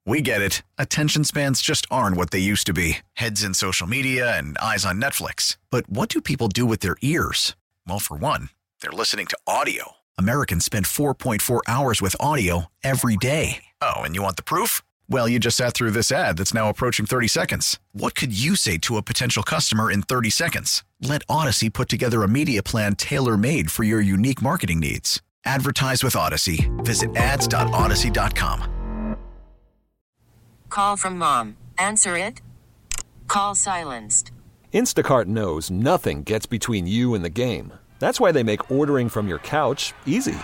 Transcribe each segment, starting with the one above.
We get it. Attention spans just aren't what they used to be. Heads in social media and eyes on Netflix. But what do people do with their ears? Well, for one, they're listening to audio. Americans spend 4.4 hours with audio every day. Oh, and you want the proof? Well, you just sat through this ad that's now approaching 30 seconds. What could you say to a potential customer in 30 seconds? Let Odyssey put together a media plan tailor-made for your unique marketing needs. Advertise with Odyssey. Visit ads.odyssey.com. Call from mom. Answer it. Call silenced. Instacart knows nothing gets between you and the game. That's why they make ordering from your couch easy.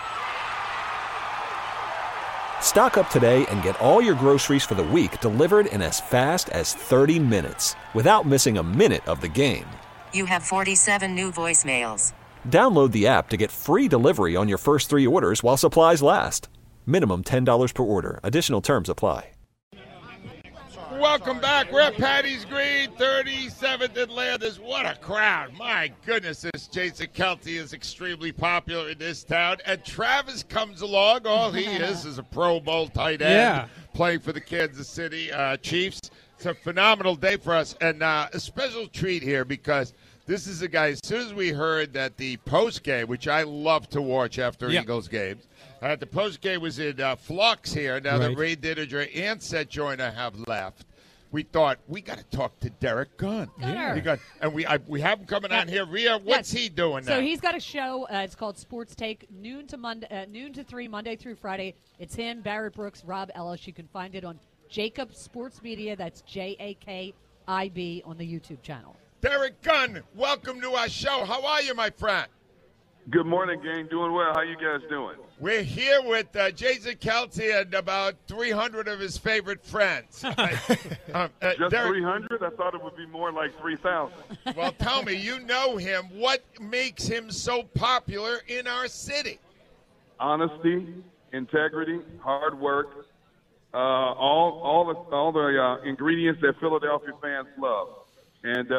Stock up today and get all your groceries for the week delivered in as fast as 30 minutes without missing a minute of the game. You have 47 new voicemails. Download the app to get free delivery on your first 3 orders while supplies last. Minimum $10 per order. Additional terms apply. Welcome back. We're at Patty's Green, 37th and Landers. What a crowd. My goodness, this Jason Kelce is extremely popular in this town. And Travis comes along. All he is a Pro Bowl tight end playing for the Kansas City Chiefs. It's a phenomenal day for us. And a special treat here because this is a guy, as soon as we heard that the post game, which I love to watch after Eagles games, the post game was in flux here. Now that Ray Didinger and Seth Joyner have left, we thought we got to talk to Derek Gunn. And we have him coming on here. Rhea, what's he doing now? So he's got a show. It's called Sports Take, noon to 3, Monday through Friday. It's him, Barrett Brooks, Rob Ellis. You can find it on Jacob Sports Media. That's JAKIB on the YouTube channel. Derek Gunn, welcome to our show. How are you, my friend? Good morning, gang. Doing well. How you guys doing? We're here with Jason Kelce and about 300 of his favorite friends. Just Derek, 300? I thought it would be more like 3,000. Well, tell me, you know him. What makes him so popular in our city? Honesty, integrity, hard work, all the ingredients that Philadelphia fans love. And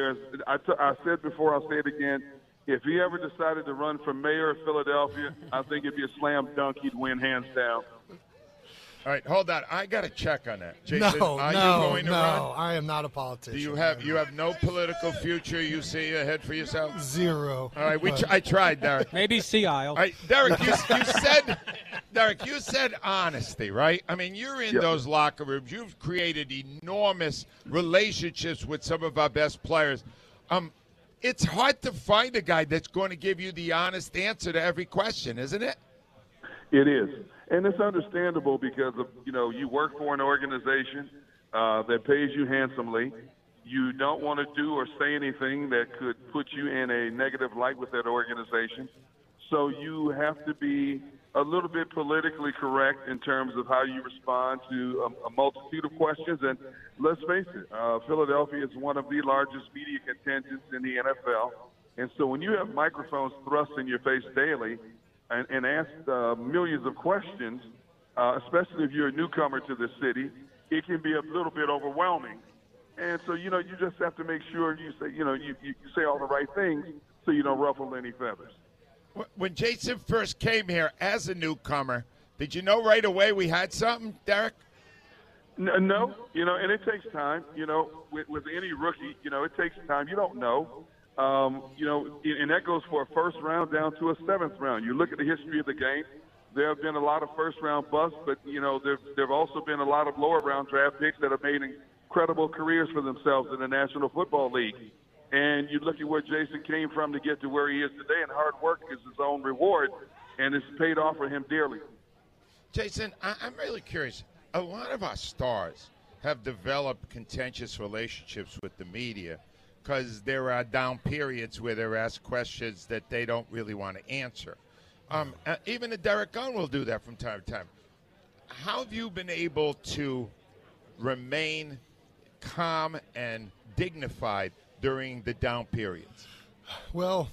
I said before, I'll say it again. If he ever decided to run for mayor of Philadelphia, I think it'd be a slam dunk. He'd win hands down. All right, hold on. I got to check on that. Jason, are you going to run? I am not a politician. Do you have no political future you see ahead for yourself? Zero. All right, I tried, Derek. Maybe Sea Isle. All right, Derek, you said honesty, right? I mean, you're in those locker rooms. You've created enormous relationships with some of our best players. It's hard to find a guy that's going to give you the honest answer to every question, isn't it? It is. And it's understandable because of, you work for an organization that pays you handsomely. You don't want to do or say anything that could put you in a negative light with that organization. So you have to be a little bit politically correct in terms of how you respond to a multitude of questions. And let's face it, Philadelphia is one of the largest media contingents in the NFL. And so when you have microphones thrust in your face daily and asked millions of questions, especially if you're a newcomer to the city, it can be a little bit overwhelming. And so, you just have to make sure you say, you say all the right things so you don't ruffle any feathers. When Jason first came here as a newcomer, did you know right away we had something, Derek? No, and it takes time. With any rookie, it takes time. You don't know. And that goes for a first round down to a seventh round. You look at the history of the game. There have been a lot of first-round busts, but, there have also been a lot of lower-round draft picks that have made incredible careers for themselves in the National Football League. And you look at where Jason came from to get to where he is today, and hard work is his own reward, and it's paid off for him dearly. Jason, I'm really curious. A lot of our stars have developed contentious relationships with the media because there are down periods where they're asked questions that they don't really want to answer. Even Derek Gunn will do that from time to time. How have you been able to remain calm and dignified during the down periods? Well,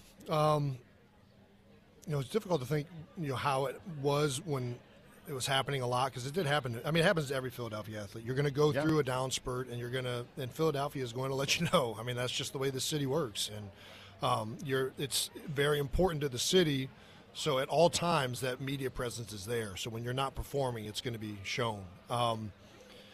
it's difficult to think, how it was when it was happening a lot, because it did happen. I mean, it happens to every Philadelphia athlete. You're going to go through a down spurt, and and Philadelphia is going to let you know. I mean, that's just the way the city works, and it's very important to the city. So at all times, that media presence is there. So when you're not performing, it's going to be shown.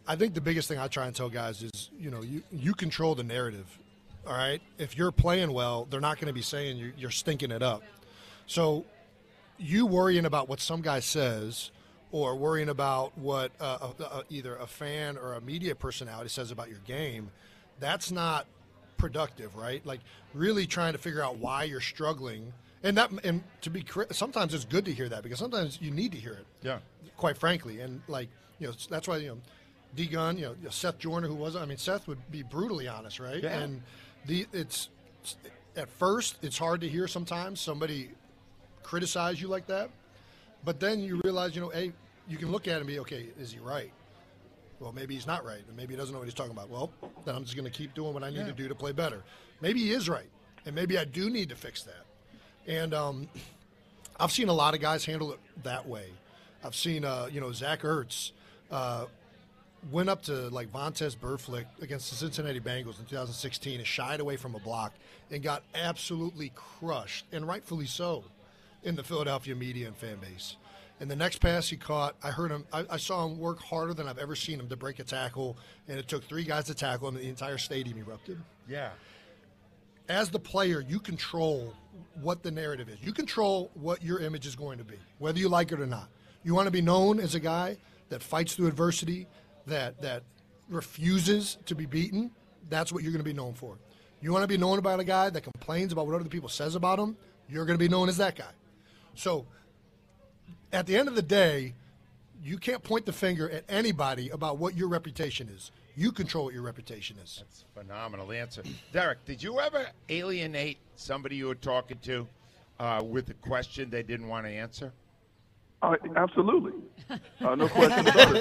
I think the biggest thing I try and tell guys is, you control the narrative, all right? If you're playing well, they're not going to be saying you're stinking it up. So you worrying about what some guy says or worrying about what either a fan or a media personality says about your game, that's not productive, right? Like really trying to figure out why you're struggling. And sometimes it's good to hear that because sometimes you need to hear it. Yeah. Quite frankly. And that's why, D-Gun, Seth Joyner, Seth would be brutally honest, right? Yeah. And at first it's hard to hear sometimes somebody criticize you like that, but then you realize, you can look at him and be, okay, is he right? Well, maybe he's not right, and maybe he doesn't know what he's talking about. Well, then I'm just going to keep doing what I need to do to play better. Maybe he is right, and maybe I do need to fix that. And I've seen a lot of guys handle it that way. I've seen, Zach Ertz went up to like Vontaze Burfict against the Cincinnati Bengals in 2016 and shied away from a block and got absolutely crushed, and rightfully so, in the Philadelphia media and fan base. And the next pass he caught, I saw him work harder than I've ever seen him to break a tackle, and it took 3 guys to tackle him, and the entire stadium erupted. Yeah. As the player, you control what the narrative is. You control what your image is going to be, whether you like it or not. You want to be known as a guy that fights through adversity, that refuses to be beaten. That's what you're going to be known for. You want to be known about a guy that complains about what other people says about him, you're going to be known as that guy. So at the end of the day, you can't point the finger at anybody about what your reputation is. You control what your reputation is. That's a phenomenal answer. Derek, did you ever alienate somebody you were talking to with a question they didn't want to answer? Absolutely. No question about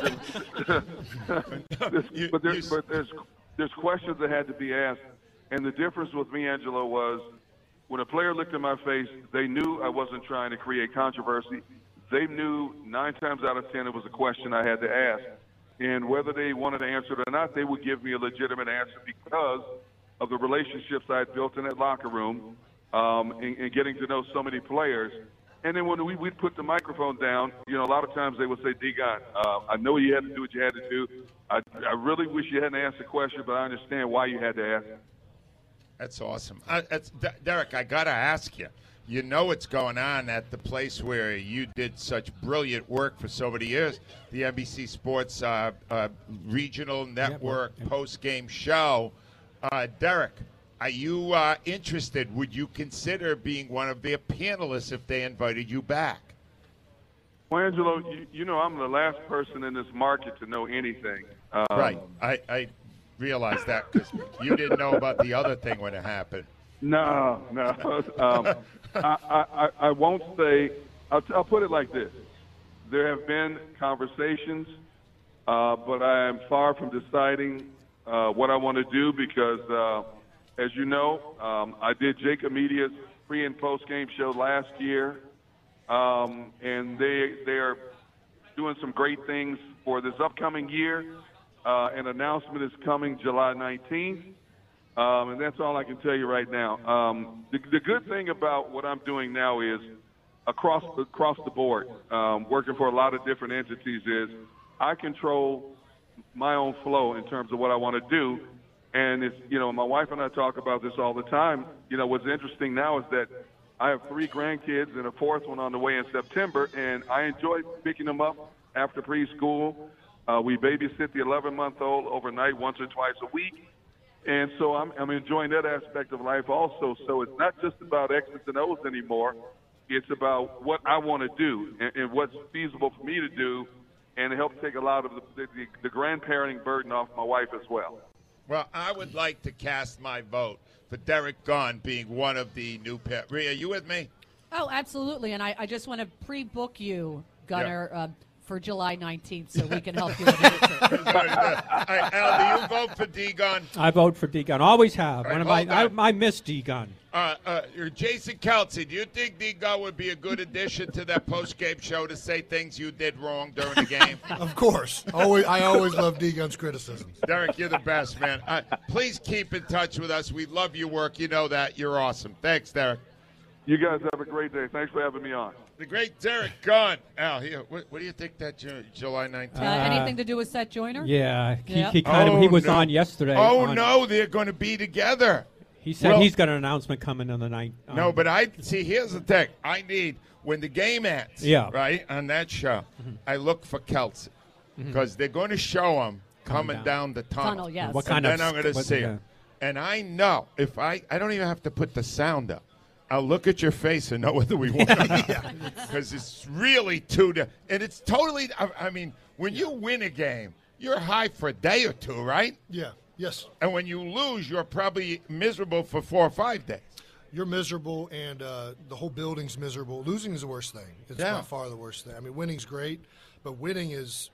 it. But there's questions that had to be asked. And the difference with me, Angelo, was when a player looked in my face, they knew I wasn't trying to create controversy. They knew 9 times out of 10 it was a question I had to ask. And whether they wanted to answer it or not, they would give me a legitimate answer because of the relationships I had built in that locker room and getting to know so many players. And then when we'd put the microphone down, a lot of times they would say, D-Gon, I know you had to do what you had to do. I really wish you hadn't asked the question, but I understand why you had to ask. That's awesome. Derek, I got to ask you. You know what's going on at the place where you did such brilliant work for so many years, the NBC Sports Regional Network post-game show. Derek, are you interested? Would you consider being one of their panelists if they invited you back? Well, Angelo, I'm the last person in this market to know anything. Right. I realized that because you didn't know about the other thing when it happened. No. I won't say. I'll put it like this: there have been conversations, but I am far from deciding what I want to do because, as you know, I did Jacob Media's pre- and post-game show last year, and they are doing some great things for this upcoming year. An announcement is coming July 19th. And that's all I can tell you right now. The good thing about what I'm doing now is across the board, working for a lot of different entities, is I control my own flow in terms of what I want to do. And it's, my wife and I talk about this all the time. What's interesting now is that I have 3 grandkids and a 4th one on the way in September, and I enjoy picking them up after preschool. We babysit the 11-month-old overnight once or twice a week. And so I'm enjoying that aspect of life also. So it's not just about X's and O's anymore. It's about what I want to do and what's feasible for me to do, and it helps take a lot of the grandparenting burden off my wife as well. Well, I would like to cast my vote for Derek Gunn being one of the new pet. Rhea, are you with me? Oh, absolutely. And I just want to pre-book you, Gunner, for July 19th so we can help you with it. Al, do you vote for D-Gun? I vote for D-Gun. Always have. Right, I miss D-Gun. Jason Kelsey, do you think D-Gun would be a good addition to that post-game show to say things you did wrong during the game? Of course. I always love D-Gun's criticisms. Derek, you're the best, man. Please keep in touch with us. We love your work. You know that. You're awesome. Thanks, Derek. You guys have a great day. Thanks for having me on. The great Derek Gunn. Al, here, what do you think that July 19th? Anything to do with Seth Joyner? Yeah, Yep. he was on yesterday. No, they're going to be together. He said he's got an announcement coming on the night. No, but here's the thing. I need, when the game ends, right, on that show, I look for Kelsey because they're going to show him coming down the tunnel. Yes. What kind and then I'm going to see him. And I know if I don't even have to put the sound up. I'll look at your face and know whether we won or not. Because it's really and it's totally, I mean, when you win a game, you're high for a day or two, right? Yeah. Yes. And when you lose, you're probably miserable for 4 or 5 days. You're miserable, and the whole building's miserable. Losing is the worst thing. It's by far the worst thing. I mean, winning's great, but winning is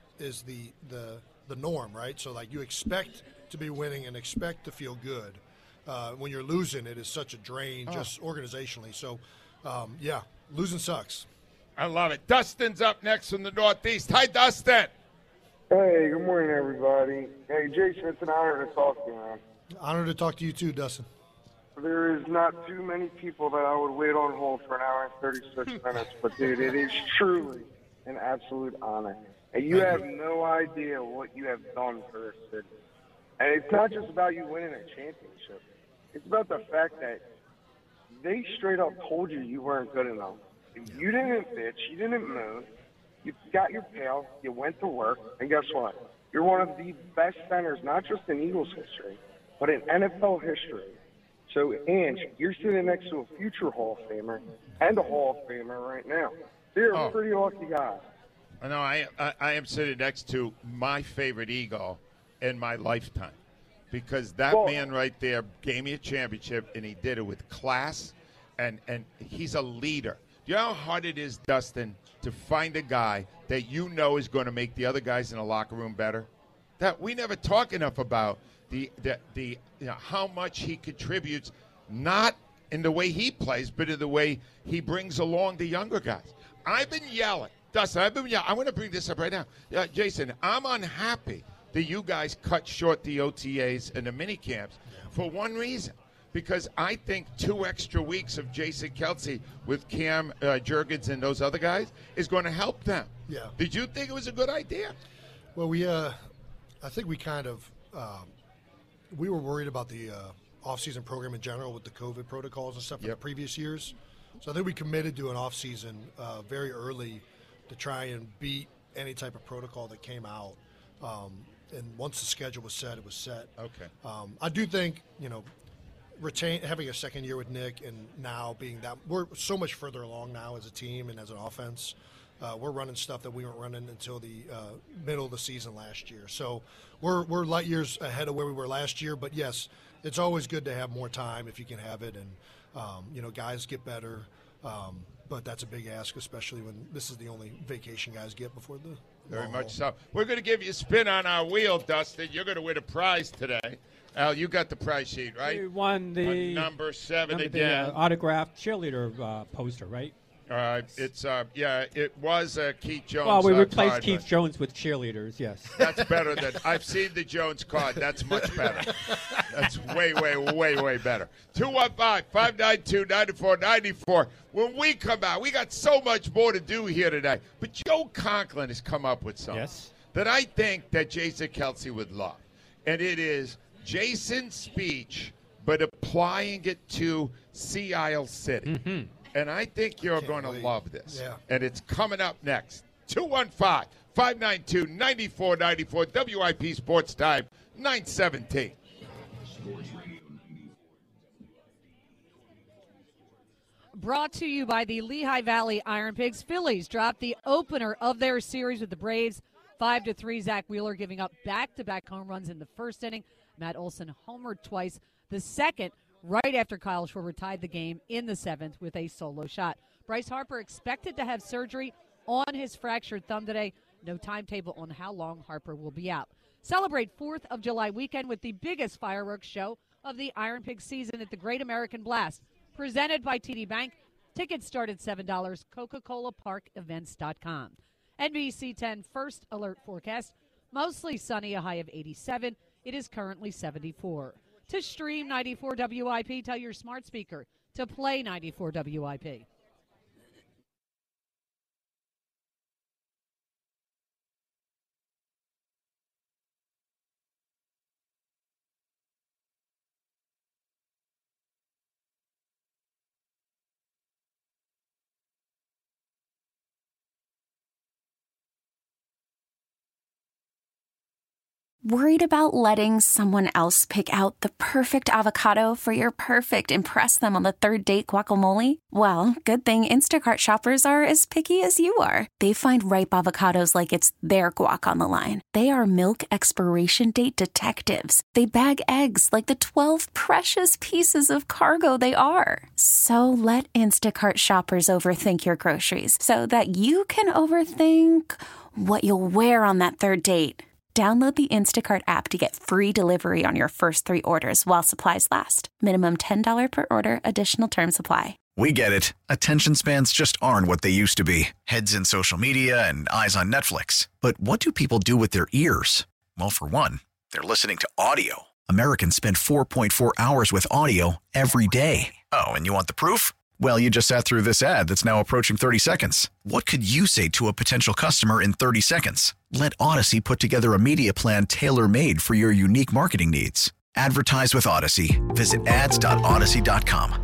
the norm, right? So, like, you expect to be winning and expect to feel good. When you're losing, it is such a drain just organizationally. So, losing sucks. I love it. Dustin's up next from the Northeast. Hi, Dustin. Hey, good morning, everybody. Hey, Jason, it's an honor to talk to you, man. Honor to talk to you too, Dustin. There is not too many people that I would wait on hold for an hour and 36 minutes, but, dude, it is truly an absolute honor. And you have no idea what you have done for this city. And it's not just about you winning a championship. It's about the fact that they straight up told you weren't good enough. You didn't bitch. You didn't move. You got your pail. You went to work. And guess what? You're one of the best centers, not just in Eagles history, but in NFL history. So, Ange, you're sitting next to a future Hall of Famer and a Hall of Famer right now. You're a pretty lucky guy. I know. I am sitting next to my favorite Eagle in my lifetime. Because that man right there gave me a championship, and he did it with class, and he's a leader. Do you know how hard it is, Dustin, to find a guy that you know is going to make the other guys in the locker room better? That we never talk enough about the how much he contributes, not in the way he plays, but in the way he brings along the younger guys. I've been yelling, Dustin. I want to bring this up right now, Jason. I'm unhappy that you guys cut short the OTAs and the mini camps for one reason. Because I think 2 extra weeks of Jason Kelsey with Cam Jurgens and those other guys is going to help them. Yeah. Did you think it was a good idea? Well, I think we kind of we were worried about the off-season program in general with the COVID protocols and stuff in the previous years. So I think we committed to an off-season very early to try and beat any type of protocol that came out. And once the schedule was set, it was set. Okay. I do think, having a second year with Nick, and now being that we're so much further along now as a team and as an offense. We're running stuff that we weren't running until the middle of the season last year. So we're light years ahead of where we were last year. But yes, it's always good to have more time if you can have it, and guys get better. But that's a big ask, especially when this is the only vacation guys get before the Very much so. We're going to give you a spin on our wheel, Dustin. You're going to win a prize today. Al, you got the prize sheet, right? We won the number 7 again. The autographed cheerleader poster, right? It was Keith Jones. Well, we replaced card, Keith Jones with cheerleaders, yes. That's better than I've seen the Jones card. That's much better. That's way, way, way, way better. 215-592-9494. When we come out, we got so much more to do here today. But Joe Conklin has come up with something that I think that Jason Kelsey would love. And it is Jason's speech, but applying it to Sea Isle City. Mm-hmm. And I think you're going to love this. Yeah. And it's coming up next. 215-592-9494. WIP Sports Time, 917. Brought to you by the Lehigh Valley Iron Pigs. Phillies dropped the opener of their series with the Braves, 5-3. Zach Wheeler giving up back-to-back home runs in the first inning. Matt Olson homered twice. The second, right after Kyle Schwarber tied the game in the 7th with a solo shot. Bryce Harper expected to have surgery on his fractured thumb today. No timetable on how long Harper will be out. Celebrate 4th of July weekend with the biggest fireworks show of the Iron Pig season at the Great American Blast. Presented by TD Bank. Tickets start at $7. Coca-ColaParkEvents.com. NBC 10 first alert forecast. Mostly sunny, a high of 87. It is currently 74. To stream 94 WIP, tell your smart speaker to play 94 WIP. Worried about letting someone else pick out the perfect avocado for your perfect impress them on the third date guacamole? Well, good thing Instacart shoppers are as picky as you are. They find ripe avocados like it's their guac on the line. They are milk expiration date detectives. They bag eggs like the 12 precious pieces of cargo they are. So let Instacart shoppers overthink your groceries so that you can overthink what you'll wear on that third date. Download the Instacart app to get free delivery on your first 3 orders while supplies last. Minimum $10 per order. Additional terms apply. We get it. Attention spans just aren't what they used to be. Heads in social media and eyes on Netflix. But what do people do with their ears? Well, for one, they're listening to audio. Americans spend 4.4 hours with audio every day. Oh, and you want the proof? Well, you just sat through this ad that's now approaching 30 seconds. What could you say to a potential customer in 30 seconds? Let Odyssey put together a media plan tailor-made for your unique marketing needs. Advertise with Odyssey. Visit ads.odyssey.com.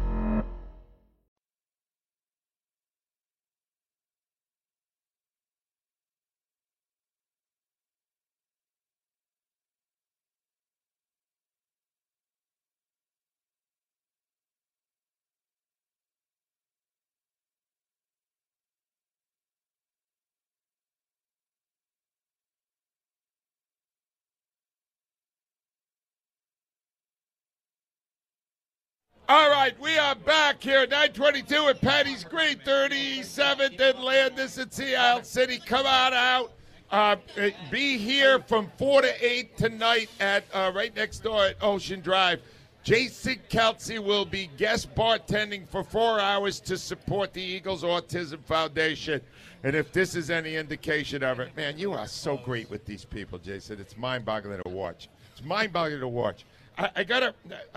All right, we are back here at 922 at Patty's Green, 37th and Landis at Sea City. Come on out. Be here from 4 to 8 tonight at right next door at Ocean Drive. Jason Kelce will be guest bartending for 4 hours to support the Eagles Autism Foundation. And if this is any indication of it, man, you are so great with these people, Jason. It's mind-boggling to watch. It's mind-boggling to watch. I got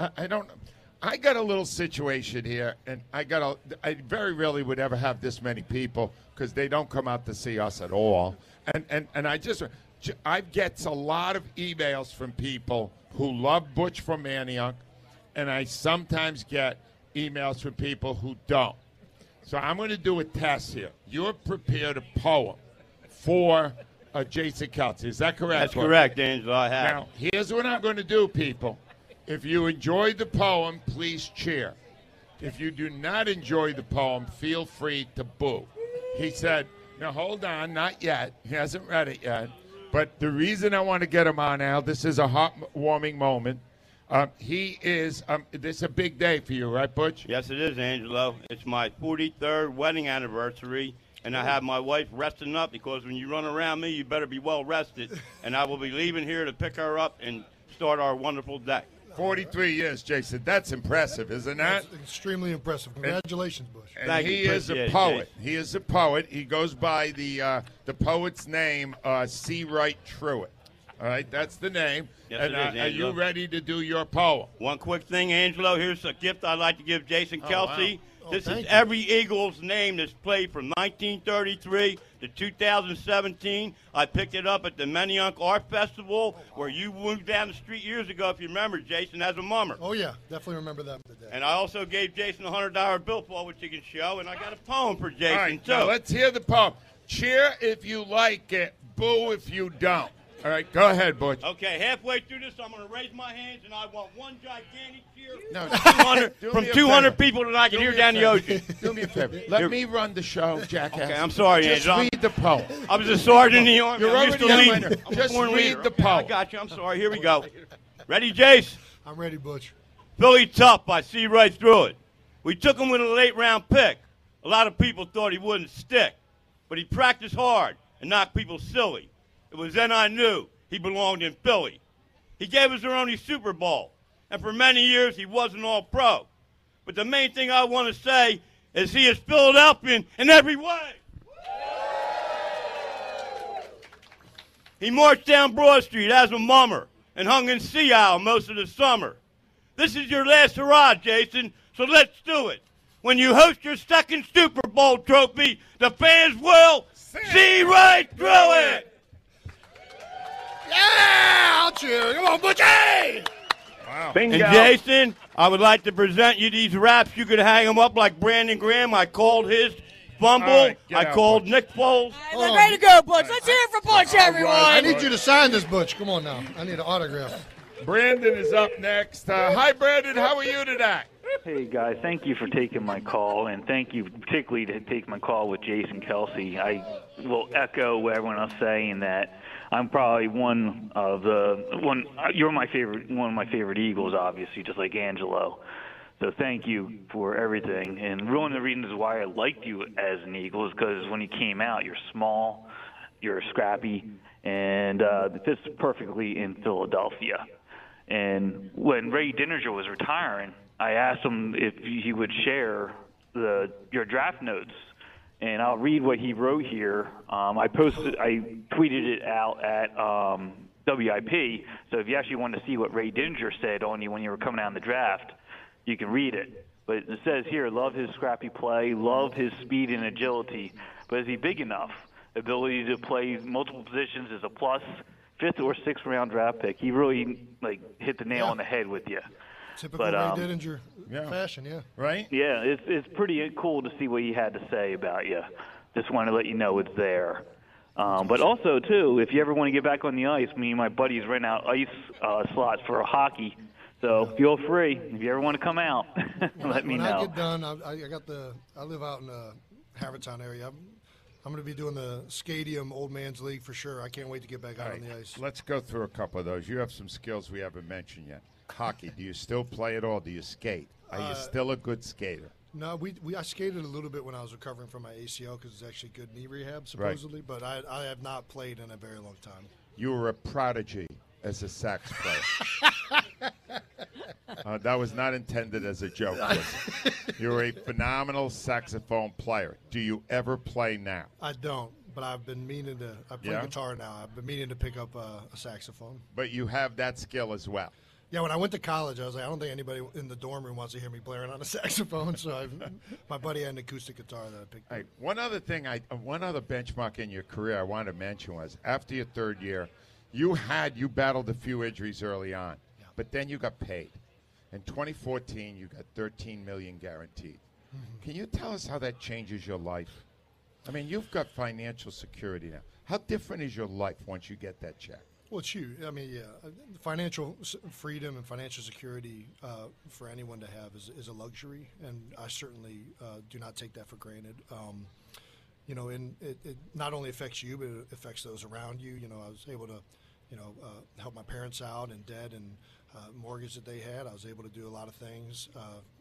a little situation here, and I very rarely would ever have this many people because they don't come out to see us at all. And I get a lot of emails from people who love Butch from Manioc, and I sometimes get emails from people who don't. So I'm going to do a test here. You're prepared a poem for Jason Kelce. Is that correct? That's correct, Angelo. I have. Now, here's what I'm going to do, people. If you enjoyed the poem, please cheer. If you do not enjoy the poem, feel free to boo. He said, now hold on, not yet. He hasn't read it yet. But the reason I want to get him on, Al, this is a heartwarming moment. This is a big day for you, right, Butch? Yes, it is, Angelo. It's my 43rd wedding anniversary, and I have my wife resting up because when you run around me, you better be well rested. And I will be leaving here to pick her up and start our wonderful day. 43 years, Jason. That's impressive, isn't that? That's extremely impressive. Congratulations, Bush. And he is a poet. He is a poet. He goes by the poet's name, C. Wright Truitt. All right, that's the name. Yes, and it is, are you Angelo. ready to do your poem? One quick thing, Angelo. Here's a gift I'd like to give Jason Kelce. Wow. This is thank you. every Eagles name that's played from 1933 to 2017. I picked it up at the Manioc Art Festival where you moved down the street years ago, if you remember, Jason, as a mummer. Oh, yeah. Definitely remember that today. And I also gave Jason a $100 billfold, which you can show, and I got a poem for Jason, All right, too. now let's hear the poem. Cheer if you like it. Boo if you don't. All right, go ahead, Butch. Okay, halfway through this, I'm going to raise my hands, and I want one gigantic cheer No, from 200 people that I can hear down the ocean. Do me a favor. Let me run the show, jackass. Okay, I'm sorry, Just Angelo. read the poem. I was a sergeant in the Army. You're I'm used to already leading. a minor. I'm a Just born read leader. the Okay, I poem. got you. I'm sorry. Here we go. Ready, Jace? I'm ready, Butch. Billy Tough, I see right through it. We took him with a late-round pick. A lot of people thought he wouldn't stick, but he practiced hard and knocked people silly. It was then I knew he belonged in Philly. He gave us our only Super Bowl, and for many years he wasn't all-pro. But the main thing I want to say is he is Philadelphian in every way. He marched down Broad Street as a mummer and hung in Sea Isle most of the summer. This is your last hurrah, Jason, so let's do it. When you host your second Super Bowl trophy, the fans will see right through it. Yeah, I'll cheer. Come on, Butch. Hey! Wow. And Jason, I would like to present you these raps. You could hang them up like Brandon Graham. I called his fumble. All right, get I out, called Butch. Nick Foles. We're ready to go, Butch. Let's hear it for Butch, everyone. I need you to sign this, Butch. Come on now. I need an autograph. Brandon is up next. Hi, Brandon. How are you today? Hey, guys. Thank you for taking my call, and thank you particularly to take my call with Jason Kelsey. I will echo what everyone else saying that I'm probably you're one of my favorite Eagles, obviously, just like Angelo. So thank you for everything. And one of the reasons why I liked you as an Eagle is because when you came out, you're small, you're scrappy, and it fits perfectly in Philadelphia. And when Ray Dininger was retiring, I asked him if he would share your draft notes, and I'll read what he wrote here. I tweeted it out at WIP, so if you actually want to see what Ray Dininger said on you when you were coming out in the draft, you can read it. But it says here, love his scrappy play, love his speed and agility, but is he big enough? Ability to play multiple positions is a plus. 5th or 6th round draft pick. He really hit the nail on the head with you. Typical Ray Dininger fashion, yeah. Right? Yeah, it's pretty cool to see what he had to say about you. Just want to let you know it's there. But also, too, if you ever want to get back on the ice, me and my buddies rent out ice slots for hockey. So feel free. If you ever want to come out, let me know. When I get done, I live out in the Havertown area. I'm going to be doing the Stadium Old Man's League for sure. I can't wait to get back out on the ice. Let's go through a couple of those. You have some skills we haven't mentioned yet. Hockey. Do you still play at all? Do you skate? Are you still a good skater? No, I skated a little bit when I was recovering from my ACL because it's actually good knee rehab, supposedly. Right. But I have not played in a very long time. You were a prodigy as a sax player. That was not intended as a joke. You were a phenomenal saxophone player. Do you ever play now? I don't, but I've been meaning to. I play guitar now. I've been meaning to pick up a saxophone. But you have that skill as well. Yeah, when I went to college, I was like, I don't think anybody in the dorm room wants to hear me blaring on a saxophone. So my buddy had an acoustic guitar that I picked up. One other thing, one other benchmark in your career I wanted to mention was after your third year, you battled a few injuries early on, but then you got paid. In 2014, you got $13 million guaranteed. Mm-hmm. Can you tell us how that changes your life? I mean, you've got financial security now. How different is your life once you get that check? Well, it's huge. I mean, financial freedom and financial security for anyone to have is a luxury, and I certainly do not take that for granted. And it not only affects you, but it affects those around you. I was able to, help my parents out in debt and mortgage that they had. I was able to do a lot of things,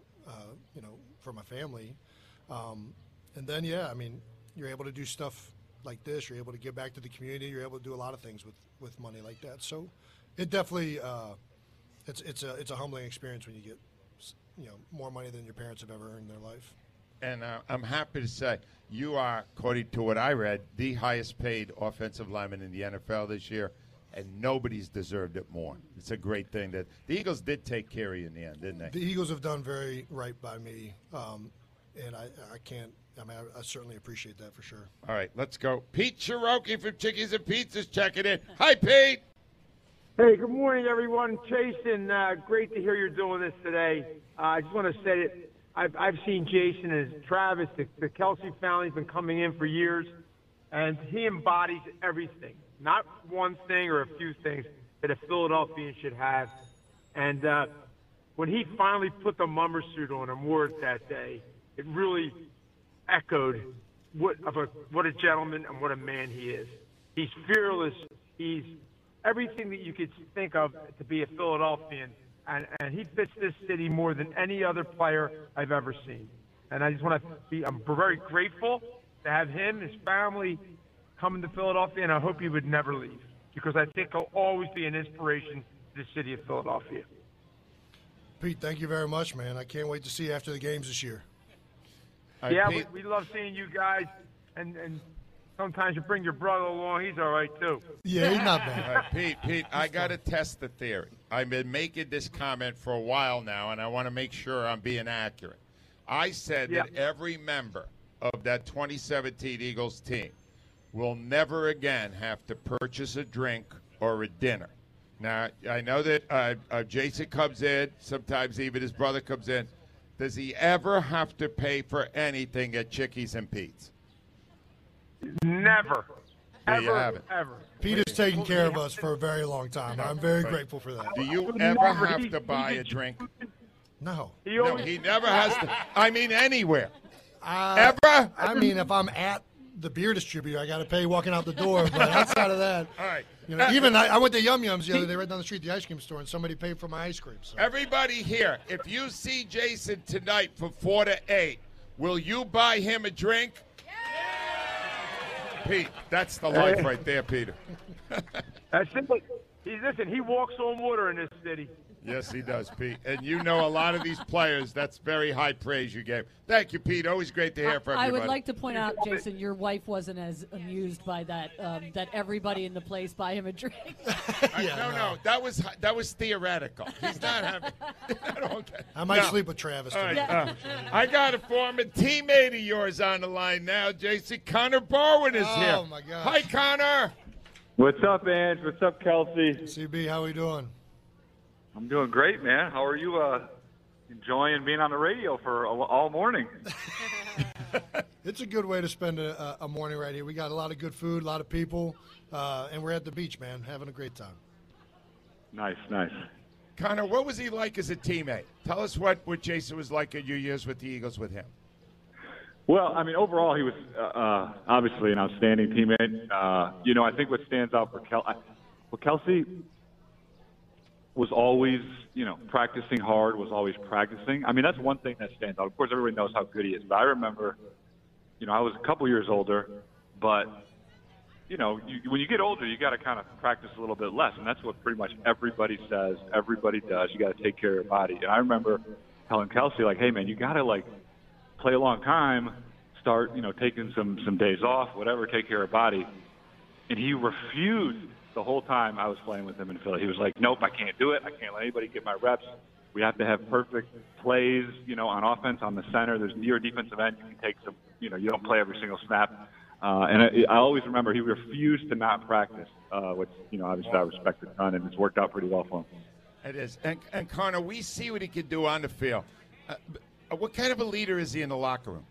for my family. And then, you're able to do stuff like this. You're able to give back to the community. You're able to do a lot of things with money like that. So it definitely it's a humbling experience when you get more money than your parents have ever earned in their life. And I'm happy to say you are, according to what I read, the highest paid offensive lineman in the NFL this year, and nobody's deserved it more. It's a great thing that the Eagles did take care of you in the end, didn't they? The Eagles have done very right by me, and I can't. I certainly appreciate that for sure. All right, let's go. Pete Cherokee from Chickies and Pizzas checking in. Hi, Pete. Hey, good morning, everyone. Jason, great to hear you're doing this today. I just want to say that I've seen Jason as Travis, the Kelsey family's been coming in for years, and he embodies everything, not one thing or a few things that a Philadelphian should have. And when he finally put the mummer suit on and wore it that day, it really echoed what a gentleman and what a man he is. He's fearless. He's everything that you could think of to be a Philadelphian, and he fits this city more than any other player I've ever seen. And I just want to I'm very grateful to have him, his family, coming to Philadelphia, and I hope he would never leave, because I think he'll always be an inspiration to the city of Philadelphia. Pete, thank you very much, man. I can't wait to see you after the games this year. Yeah, we love seeing you guys, and sometimes you bring your brother along. He's all right, too. Yeah, he's not bad. All right, Pete, I got to test the theory. I've been making this comment for a while now, and I want to make sure I'm being accurate. I said that every member of that 2017 Eagles team will never again have to purchase a drink or a dinner. Now, I know that Jason comes in, sometimes even his brother comes in. does he ever have to pay for anything at Chickies and Pete's? Never. There you have it. Ever. Pete has taken care of us for a very long time. I'm very grateful for that. Do you ever have to buy a drink? No. No, he never has to. I mean, anywhere. Ever? Ever? I mean, if I'm at the beer distributor, I got to pay walking out the door. But outside of that, all right. You know, even I went to Yum Yums the other day, right down the street, the ice cream store, and somebody paid for my ice cream. So. Everybody here, if you see Jason tonight from 4 to 8, will you buy him a drink? Yeah! Pete, that's the life right there, Peter. That's simple. Listen, he walks on water in this city. Yes, he does, Pete. And you know a lot of these players, that's very high praise you gave. Thank you, Pete. Always great to hear from I everybody. would like to point out, Jason, your wife wasn't as amused by that, that everybody in the place buy him a drink. No, that was theoretical. He's not having. I might sleep with Travis. All right, I got a former teammate of yours on the line now, Jason. Connor Barwin is here. Oh, my gosh. Hi, Connor. What's up, Ange? What's up, Kelsey? CB, how we doing? I'm doing great, man. How are you enjoying being on the radio for all morning? It's a good way to spend a morning right here. We got a lot of good food, a lot of people, and we're at the beach, man, having a great time. Nice. Connor, what was he like as a teammate? Tell us what Jason was like in your years with the Eagles with him. Well, I mean, overall, he was obviously an outstanding teammate. I think what stands out for Kelsey was always, practicing hard, was always practicing. I mean, that's one thing that stands out. Of course, everybody knows how good he is. But I remember, I was a couple years older, but, when you get older, you got to kind of practice a little bit less. And that's what pretty much everybody says, everybody does. You got to take care of your body. And I remember telling Kelsey, like, hey, man, you got to, play a long time, start, taking some days off, whatever, take care of your body. And he refused the whole time I was playing with him in Philly. He was like, nope, I can't do it. I can't let anybody get my reps. We have to have perfect plays, on offense, on the center. You're a defensive end. You can take some, you don't play every single snap. And I always remember he refused to not practice, which, obviously I respect a ton, and it's worked out pretty well for him. It is. And Connor, we see what he can do on the field. What kind of a leader is he in the locker room?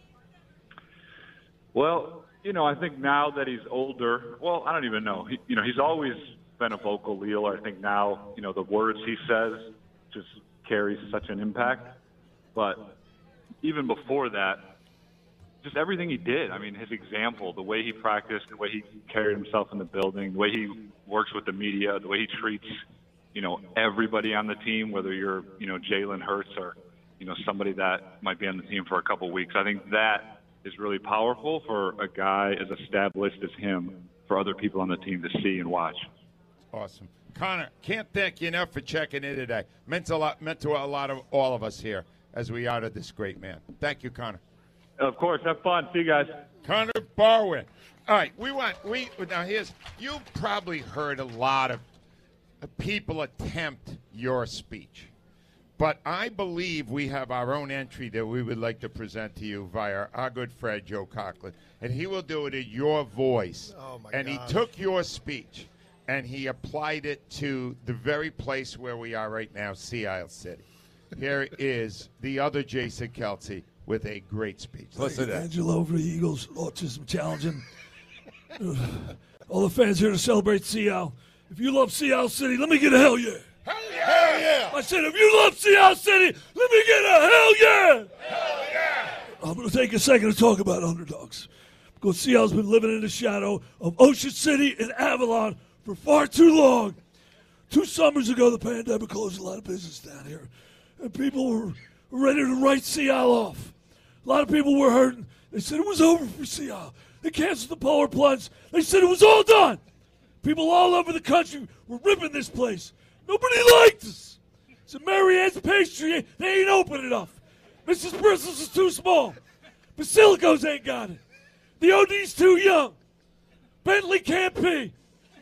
Well, I think now that he's older, well, I don't even know. He's always been a vocal leader. I think now, the words he says just carries such an impact. But even before that, just everything he did. I mean, his example, the way he practiced, the way he carried himself in the building, the way he works with the media, the way he treats, everybody on the team, whether you're, Jalen Hurts or, somebody that might be on the team for a couple of weeks. I think that is really powerful for a guy as established as him, for other people on the team to see and watch. Awesome. Connor, can't thank you enough for checking in today. Meant to a lot of all of us here as we honored this great man. Thank you, Connor. Of course. Have fun. See you guys. Connor Barwin. All right, now you've probably heard a lot of people attempt your speech. But I believe we have our own entry that we would like to present to you via our good friend Joe Coughlin. And he will do it in your voice. Oh, my And gosh. he took your speech and he applied it to the very place where we are right now, Sea Isle City. Here is the other Jason Kelce with a great speech. Listen to that. Angelo for the Eagles Autism Challenge. And all the fans here to celebrate Sea Isle. If you love Sea Isle City, let me get a hell yeah. Hell yeah! I said, if you love Sea Isle City, let me get a hell yeah! Hell yeah! I'm going to take a second to talk about underdogs. Because Sea Isle's been living in the shadow of Ocean City and Avalon for far too long. 2 summers ago, the pandemic closed a lot of business down here. And people were ready to write Sea Isle off. A lot of people were hurting. They said it was over for Sea Isle. They canceled the Polar Plunge. They said it was all done. People all over the country were ripping this place. Nobody liked us. So Marianne's Pastry, they ain't open enough. Mrs. Bristol's is too small. Basilico's ain't got it. The OD's too young. Bentley can't pee.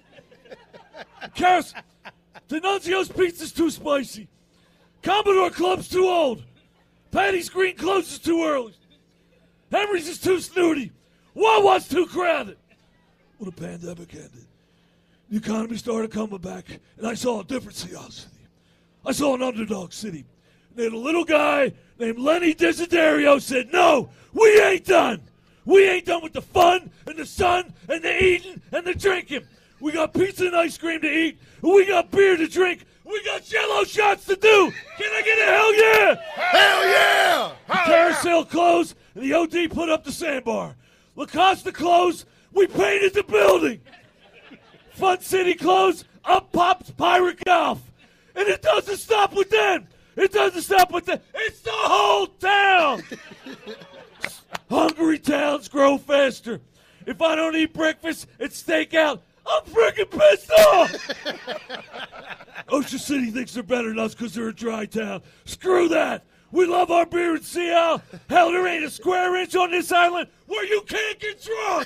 Caris, D'Annunzio's pizza's too spicy. Commodore Club's too old. Patty's Green closes too early. Henry's is too snooty. Wawa's too crowded. When the pandemic ended, the economy started coming back, and I saw a different Sea Isle City. I saw an underdog city. Then a little guy named Lenny Desiderio said, no, we ain't done. We ain't done with the fun and the sun and the eating and the drinking. We got pizza and ice cream to eat. And we got beer to drink. We got Jello shots to do. Can I get a hell yeah? Hell yeah! The carousel closed, and the OD put up the sandbar. La Costa closed, we painted the building. Fun City closed, up pops Pirate Golf. And it doesn't stop with them. It doesn't stop with them. It's the whole town. Hungry towns grow faster. If I don't eat breakfast and steak out, I'm freaking pissed off. Ocean City thinks they're better than us because they're a dry town. Screw that. We love our beer in Seattle. Hell, there ain't a square inch on this island where you can't get drunk.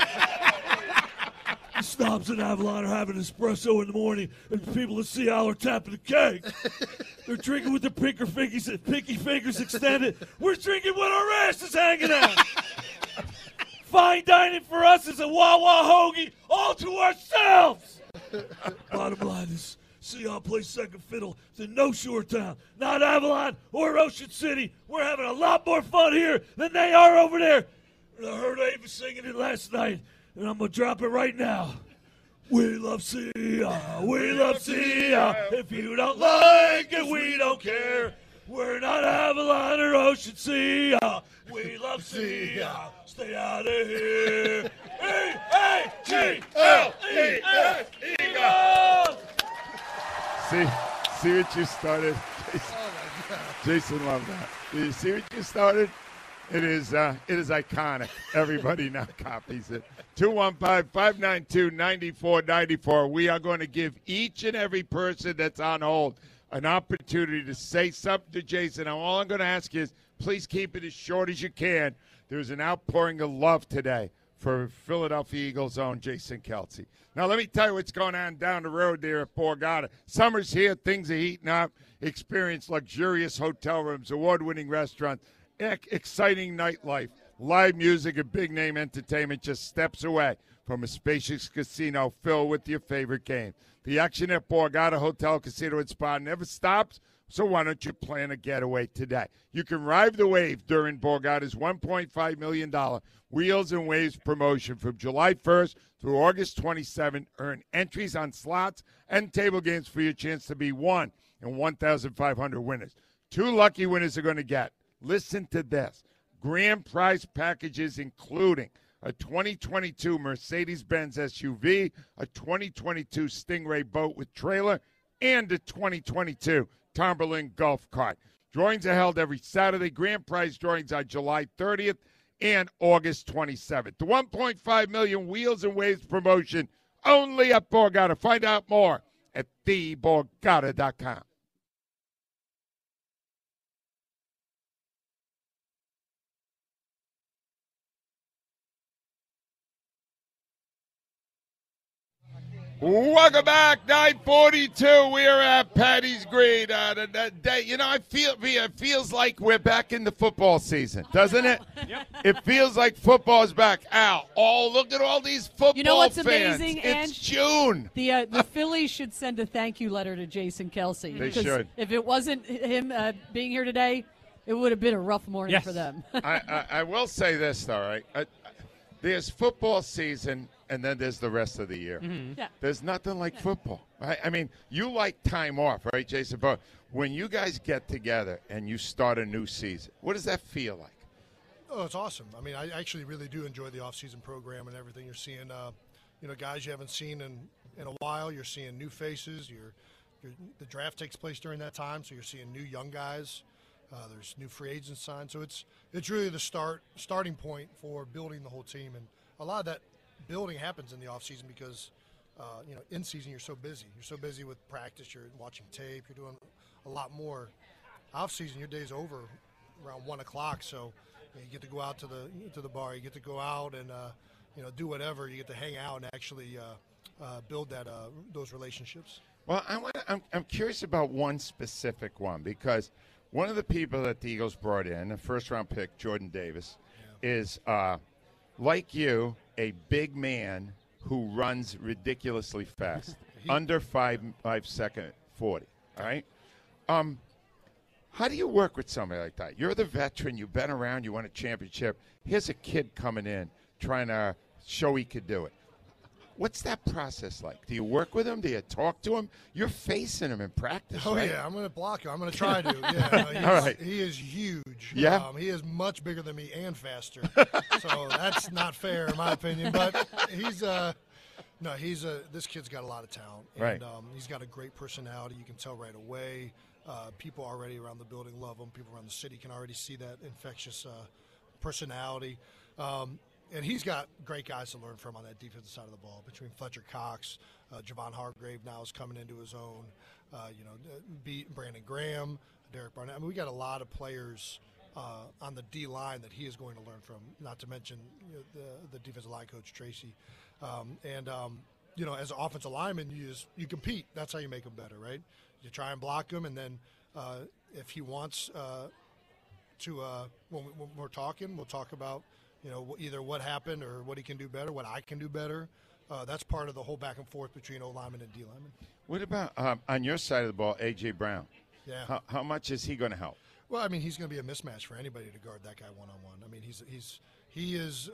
The snobs in Avalon are having espresso in the morning, and people in Seattle are tapping a keg. They're drinking with their pinky fingers extended. We're drinking with our asses hanging out. Fine dining for us is a Wawa hoagie all to ourselves. Bottom line is, Seattle plays second fiddle to no shore town, not Avalon or Ocean City. We're having a lot more fun here than they are over there. And I heard Ava singing it last night, and I'm going to drop it right now. We love Seattle, we love Seattle. If you don't like it, we don't care. We're not Avalon or Ocean Seattle. We love Seattle. Stay out of here. E-A-G-L-E-S, Eagles! See what you started? Jason loved that. You see what you started? It is iconic. Everybody now copies it. 215-592-9494. We are going to give each and every person that's on hold an opportunity to say something to Jason. Now, all I'm going to ask you is please keep it as short as you can. There's an outpouring of love today for Philadelphia Eagles' own Jason Kelce. Now, let me tell you what's going on down the road there at Borgata. Summer's here. Things are heating up. Experience luxurious hotel rooms, award-winning restaurants, exciting nightlife, live music, and big-name entertainment just steps away from a spacious casino filled with your favorite game. The action at Borgata Hotel, Casino and Spa never stops, so why don't you plan a getaway today? You can ride the wave during Borgata's $1.5 million Wheels and Waves promotion from July 1st through August 27th. Earn entries on slots and table games for your chance to be one in 1,500 winners. 2 lucky winners are going to get, listen to this, grand prize packages including a 2022 Mercedes-Benz SUV, a 2022 Stingray boat with trailer, and a 2022 Tomberlin golf cart. Drawings are held every Saturday. Grand prize drawings on July 30th and August 27th. The $1.5 million Wheels and Waves promotion only at Borgata. Find out more at theborgata.com. Welcome back, 9:42. We are at Patty's Green. It feels like we're back in the football season, doesn't it? Yep. It feels like football's back. Al, look at all these football fans. You know what's amazing, It's June. The Phillies should send a thank you letter to Jason Kelce. They should. If it wasn't him being here today, it would have been a rough morning for them. I will say this, though, right? There's football season, and then there's the rest of the year. Mm-hmm. Yeah. There's nothing like football, right? I mean, you like time off, right, Jason? But when you guys get together and you start a new season, what does that feel like? Oh, it's awesome. I mean, I actually really do enjoy the off-season program and everything. You're seeing, guys you haven't seen in a while. You're seeing new faces. The draft takes place during that time, so you're seeing new young guys. There's new free agents signed. So it's really the starting point for building the whole team. And a lot of that building happens in the offseason because, in season you're so busy. You're so busy with practice. You're watching tape. You're doing a lot more. Off-season, your day's over around 1 o'clock. So you get to go out to the bar. You get to go out and, do whatever. You get to hang out and actually build those relationships. Well, I'm curious about one specific one because one of the people that the Eagles brought in, a first-round pick, Jordan Davis, is, like you, a big man who runs ridiculously fast, under 5 second 40, all right? How do you work with somebody like that? You're the veteran. You've been around. You won a championship. Here's a kid coming in trying to show he could do it. What's that process like? Do you work with him? Do you talk to him? You're facing him in practice, Oh, right? yeah, I'm going to block him. I'm going to try to. Yeah, All right. He is huge. Yeah? He is much bigger than me and faster. So that's not fair, in my opinion. But he's this kid's got a lot of talent. And, Right. He's got a great personality. You can tell right away. People already around the building love him. People around the city can already see that infectious personality. And he's got great guys to learn from on that defensive side of the ball. Between Fletcher Cox, Javon Hargrave now is coming into his own. Brandon Graham, Derek Barnett. I mean, we got a lot of players on the D line that he is going to learn from. Not to mention the defensive line coach Tracy. As an offensive lineman, you compete. That's how you make them better, right? You try and block him, and then if he wants when we're talking, we'll talk about. Either what happened or what he can do better, what I can do better. That's part of the whole back and forth between O-lineman and D-lineman. What about on your side of the ball, A.J. Brown? Yeah. How much is he going to help? Well, I mean, he's going to be a mismatch for anybody to guard that guy one-on-one. I mean, he is.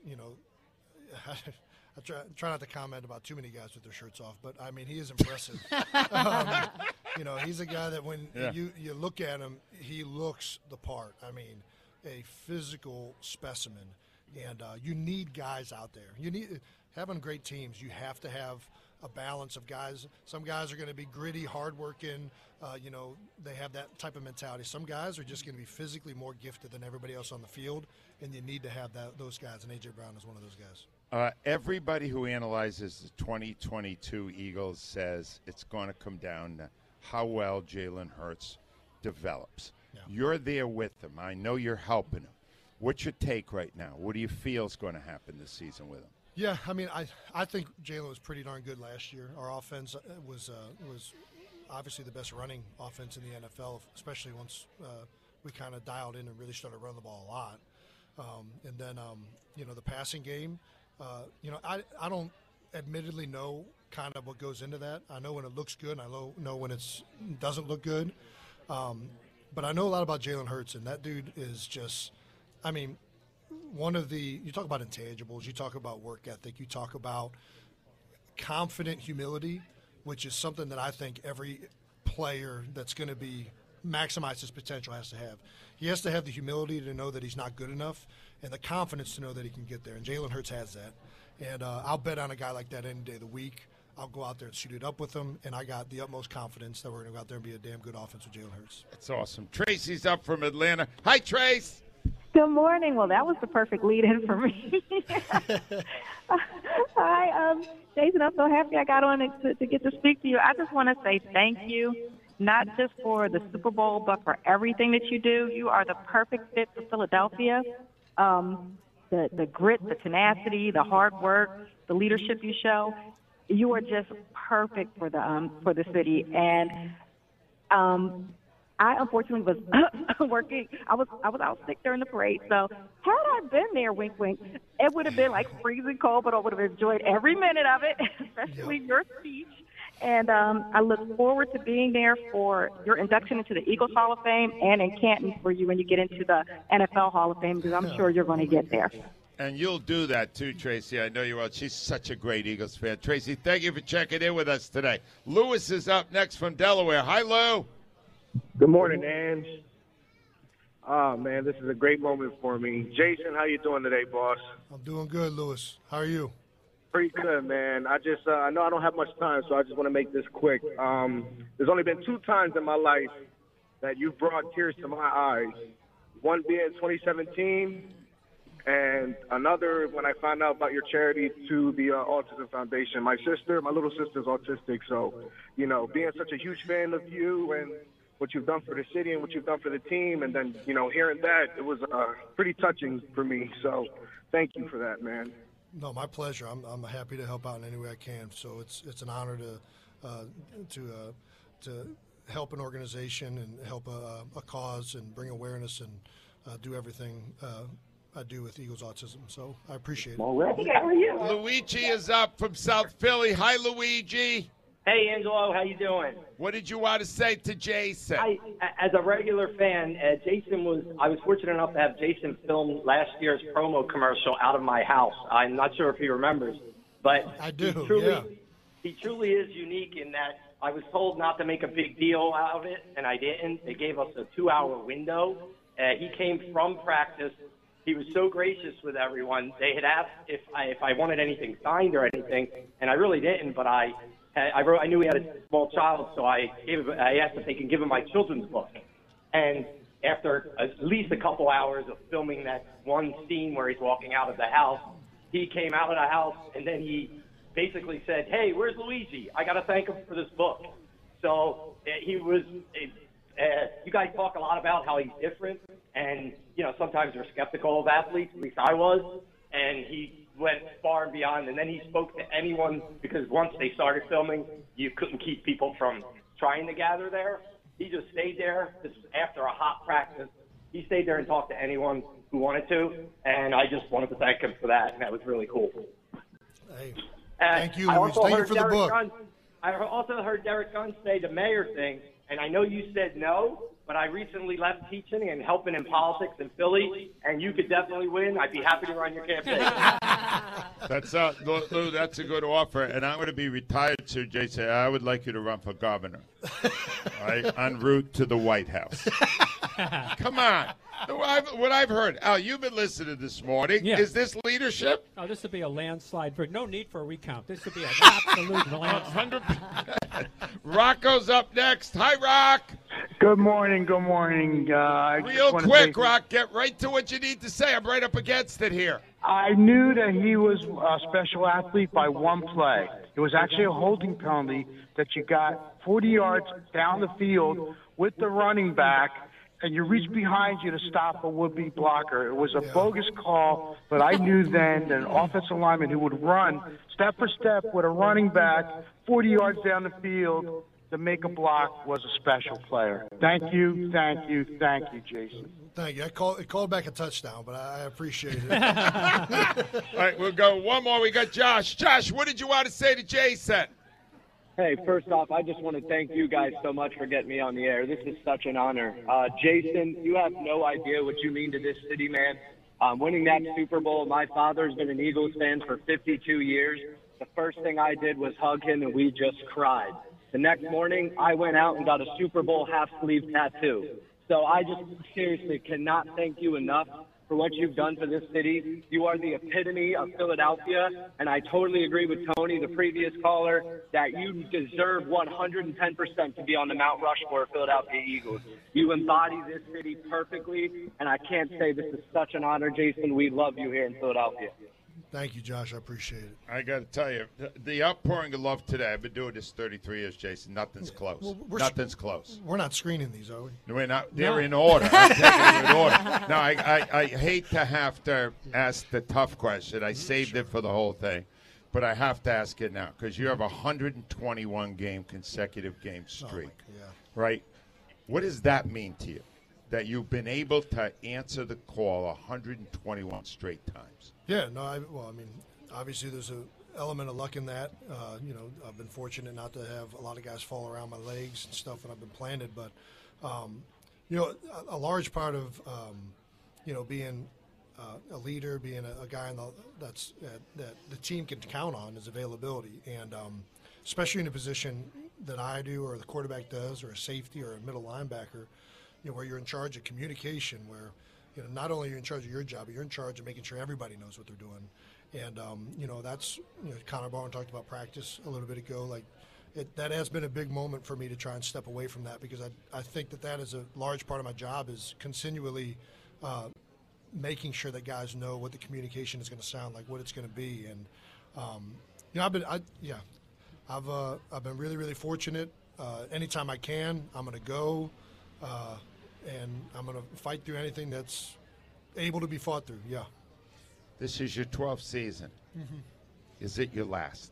I try not to comment about too many guys with their shirts off, but, I mean, he is impressive. He's a guy that when you look at him, he looks the part. I mean, a physical specimen. And you need guys out there. You need having great teams. You have to have a balance of guys. Some guys are going to be gritty, hardworking. They have that type of mentality. Some guys are just going to be physically more gifted than everybody else on the field, and you need to have those guys. And A.J. Brown is one of those guys. Everybody who analyzes the 2022 Eagles says it's going to come down to how well Jalen Hurts develops. Yeah. You're there with him. I know you're helping him. What's your take right now? What do you feel is going to happen this season with him? Yeah, I mean, I think Jalen was pretty darn good last year. Our offense was obviously the best running offense in the NFL, especially once we kind of dialed in and really started running the ball a lot. And then, the passing game, I don't admittedly know kind of what goes into that. I know when it looks good, and I know when it doesn't look good. But I know a lot about Jalen Hurts, and that dude is just – I mean, you talk about intangibles, you talk about work ethic, you talk about confident humility, which is something that I think every player that's going to be maximize his potential has to have. He has to have the humility to know that he's not good enough and the confidence to know that he can get there, and Jalen Hurts has that. And I'll bet on a guy like that any day of the week. I'll go out there and shoot it up with him, and I got the utmost confidence that we're going to go out there and be a damn good offense with Jalen Hurts. That's awesome. Tracy's up from Atlanta. Hi, Trace. Good morning. Well, that was the perfect lead-in for me. Hi, Jason. I'm so happy I got on to get to speak to you. I just want to say thank you, not just for the Super Bowl, but for everything that you do. You are the perfect fit for Philadelphia. The grit, the tenacity, the hard work, the leadership you show. You are just perfect for the city. And I unfortunately was working. I was out sick during the parade. So had I been there, wink, wink, it would have been like freezing cold, but I would have enjoyed every minute of it, especially your speech. And I look forward to being there for your induction into the Eagles Hall of Fame and in Canton for you when you get into the NFL Hall of Fame, because I'm sure you're going to get there. And you'll do that too, Tracy. I know you will. She's such a great Eagles fan. Tracy, thank you for checking in with us today. Lewis is up next from Delaware. Hi, Lou. Good morning, Ange. Oh, man, this is a great moment for me. Jason, how you doing today, boss? I'm doing good, Lewis. How are you? Pretty good, man. I know I don't have much time, so I just want to make this quick. There's only been 2 times in my life that you've brought tears to my eyes. One being 2017, and another when I found out about your charity to the Autism Foundation. My little sister's autistic, so, being such a huge fan of you and what you've done for the city and what you've done for the team, and then, hearing that, it was pretty touching for me. So thank you for that, man. No, my pleasure. I'm happy to help out in any way I can. So it's an honor to help an organization and help a cause and bring awareness and do everything I do with Eagles Autism. So I appreciate it. Luigi is up from South Philly. Hi, Luigi. Hey, Angelo, how you doing? What did you want to say to Jason? As a regular fan, I was fortunate enough to have Jason film last year's promo commercial out of my house. I'm not sure if he remembers, but I do. He truly is unique in that I was told not to make a big deal out of it, and I didn't. They gave us a 2-hour window. He came from practice. He was so gracious with everyone. They had asked if I wanted anything signed or anything, and I really didn't, but I knew he had a small child, so I asked if they can give him my children's book. And after at least a couple hours of filming that one scene where he's walking out of the house, he came out of the house, and then he basically said, "Hey, where's Luigi? I got to thank him for this book." So he was. You guys talk a lot about how he's different, and sometimes we're skeptical of athletes. At least I was, and he went far and beyond, and then he spoke to anyone, because once they started filming, you couldn't keep people from trying to gather there. He just stayed there. This was after a hot practice. He stayed there and talked to anyone who wanted to, and I just wanted to thank him for that, and that was really cool. Hey, thank you, Luis. Thank you for the book. I also heard Derek Gunn say the mayor thing, and I know you said no, but I recently left teaching and helping in politics in Philly, and you could definitely win. I'd be happy to run your campaign. Lou, that's a good offer, and I'm going to be retired soon, Jason. I would like you to run for governor, right, en route to the White House. Come on. What I've heard, Al, you've been listening this morning. Yeah. Is this leadership? Oh, this would be a landslide. No need for a recount. This would be an absolute landslide. 100%. Rocco's up next. Hi, Rock. Good morning. Real quick, Rock, get right to what you need to say. I'm right up against it here. I knew that he was a special athlete by one play. It was actually a holding penalty that you got 40 yards down the field with the running back, and you reach behind you to stop a would-be blocker. It was a bogus call, but I knew then that an offensive lineman who would run step for step with a running back 40 yards down the field to make a block was a special player. Thank you, Jason. Thank you. It called back a touchdown, but I appreciate it. All right, we'll go one more. We got Josh. Josh, what did you want to say to Jason? Hey, first off, I just want to thank you guys so much for getting me on the air. This is such an honor. Jason, you have no idea what you mean to this city, man. Winning that Super Bowl, my father's been an Eagles fan for 52 years. The first thing I did was hug him, and we just cried. The next morning, I went out and got a Super Bowl half-sleeve tattoo. So I just seriously cannot thank you enough for what you've done for this city. You are the epitome of Philadelphia, and I totally agree with Tony, the previous caller, that you deserve 110% to be on the Mount Rushmore of Philadelphia Eagles. You embody this city perfectly, and I can't say this is such an honor, Jason. We love you here in Philadelphia. Thank you, Josh. I appreciate it. I got to tell you, the outpouring of love today, I've been doing this 33 years, Jason. Nothing's close. Well, Nothing's close. We're not screening these, are we? We're not. They're in order. I'm taking them in order. No, I hate to have to ask the tough question. I saved it for the whole thing. But I have to ask it now because you have a 121-game consecutive game streak, right? What does that mean to you, that you've been able to answer the call 121 straight times? Yeah, no, I mean, obviously there's an element of luck in that. I've been fortunate not to have a lot of guys fall around my legs and stuff when I've been planted. But, a large part of, being a leader, being a guy that the team can count on is availability. And especially in a position that I do or the quarterback does or a safety or a middle linebacker, where you're in charge of communication, where not only are you in charge of your job, but you're in charge of making sure everybody knows what they're doing. And, that's, Connor Barwin talked about practice a little bit ago. Like, that has been a big moment for me to try and step away from that because I think that is a large part of my job is continually making sure that guys know what the communication is going to sound like, what it's going to be. And, I've been really, really fortunate. Anytime I can, I'm going to go. And I'm going to fight through anything that's able to be fought through, yeah. This is your 12th season. Mm-hmm. Is it your last?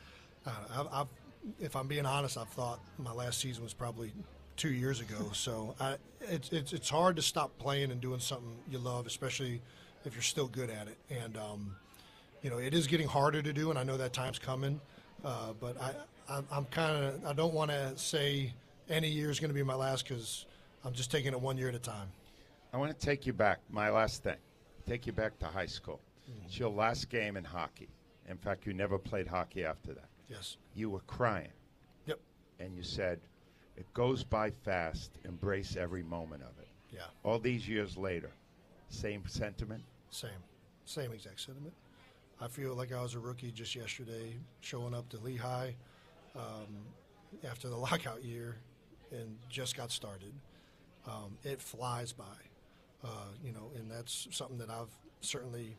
If I'm being honest, I've thought my last season was probably 2 years ago. So it's hard to stop playing and doing something you love, especially if you're still good at it. And, it is getting harder to do, and I know that time's coming. But I don't want to say any year is going to be my last because I'm just taking it 1 year at a time. I want to take you back. My last thing. Take you back to high school. It's your last game in hockey. In fact, you never played hockey after that. Yes. You were crying. Yep. And you said, it goes by fast. Embrace every moment of it. Yeah. All these years later, same sentiment? Same exact sentiment. I feel like I was a rookie just yesterday showing up to Lehigh after the lockout year and just got started. It flies by, and that's something that I've certainly,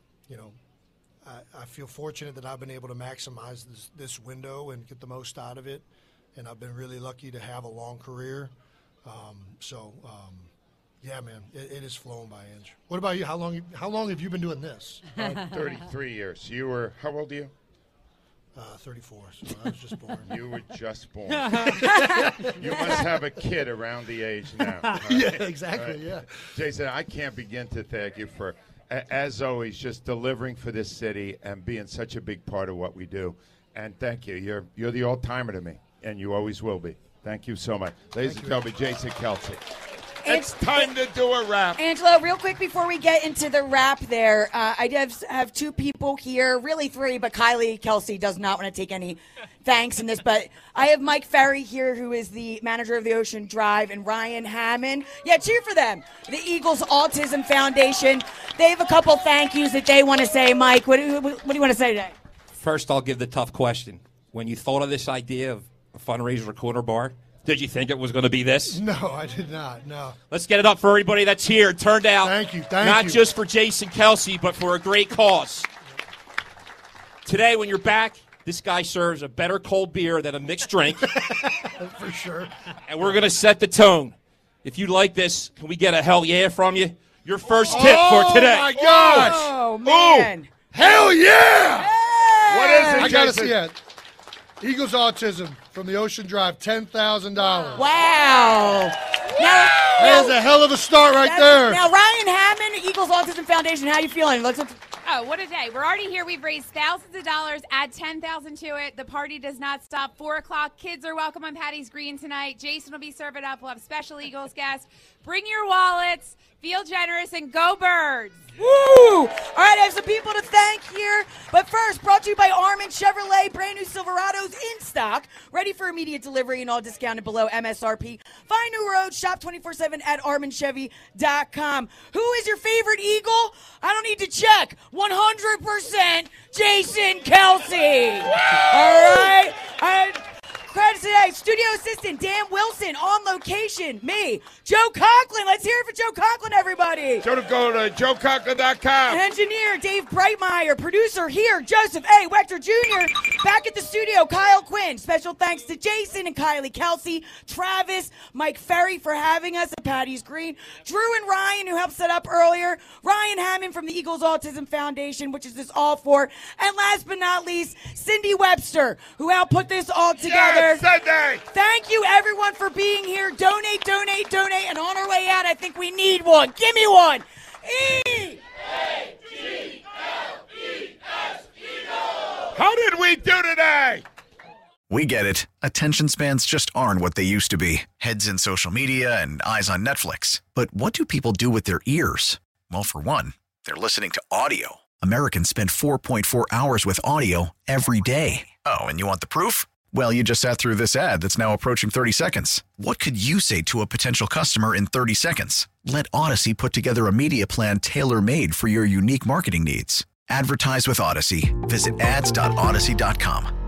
I feel fortunate that I've been able to maximize this window and get the most out of it, and I've been really lucky to have a long career. Yeah, man, it is flown by, Ange. What about you? How long have you been doing this? 33 years. You were, how old are you? 34, so I was just born. You were just born. You must have a kid around the age now. Yeah, exactly, yeah. Jason, I can't begin to thank you for, as always, just delivering for this city and being such a big part of what we do. And thank you. You're the old-timer to me, and you always will be. Thank you so much. Ladies and gentlemen, Jason Kelce. It's time to do a wrap. Angelo, real quick before we get into the wrap there, I have two people here, really three, but Kylie Kelce does not want to take any thanks in this. But I have Mike Ferry here, who is the manager of the Ocean Drive, and Ryan Hammond. Yeah, cheer for them. The Eagles Autism Foundation. They have a couple thank yous that they want to say. Mike, what do you want to say today? First, I'll give the tough question. When you thought of this idea of a fundraiser or corner bar, did you think it was going to be this? No, I did not, no. Let's get it up for everybody that's here. It turned out thank you. Not just for Jason Kelce, but for a great cause. Today, when you're back, this guy serves a better cold beer than a mixed drink. For sure. And we're going to set the tone. If you like this, can we get a hell yeah from you? Your first tip for today. Oh, my gosh. Oh, man. Ooh, hell yeah. Hey. What is it, I got to Jason? see it. Eagles Autism from the Ocean Drive, $10,000. Wow. That is a hell of a start right there. Now, Ryan Hammond, Eagles Autism Foundation, how you feeling? Oh, what a day. We're already here. We've raised thousands of dollars. Add $10,000 to it. The party does not stop. 4 o'clock. Kids are welcome on Patty's Green tonight. Jason will be serving up. We'll have special Eagles guests. Bring your wallets. Feel generous and go Birds. Woo! All right, I have some people to thank here. But first, brought to you by Armin Chevrolet. Brand new Silverados in stock. Ready for immediate delivery and all discounted below MSRP. Find new roads. Shop 24/7 at ArminChevy.com. Who is your favorite Eagle? I don't need to check. 100% Jason Kelce. All right. Credits today, studio assistant Dan Wilson, on location, me, Joe Conklin. Let's hear it for Joe Conklin, everybody. Go to joeconklin.com. Engineer Dave Breitmeyer, producer here, Joseph A. Wechter Jr. Back at the studio, Kyle Quinn. Special thanks to Jason and Kylie Kelce, Travis, Mike Ferry for having us at Patty's Green, Drew and Ryan, who helped set up earlier, Ryan Hammond from the Eagles Autism Foundation, which is this all for, and last but not least, Cindy Webster, who helped put this all together. Yes, Sunday. Thank you, everyone, for being here. Donate, donate, donate. And on our way out, I think we need one. Give me one. E-A-G-L-E-S, Eagles. How did we do today? We get it. Attention spans just aren't what they used to be. Heads in social media and eyes on Netflix. But what do people do with their ears? Well, for one, they're listening to audio. Americans spend 4.4 hours with audio every day. Oh, and you want the proof? Well, you just sat through this ad that's now approaching 30 seconds. What could you say to a potential customer in 30 seconds? Let Odyssey put together a media plan tailor-made for your unique marketing needs. Advertise with Odyssey. Visit ads.odyssey.com.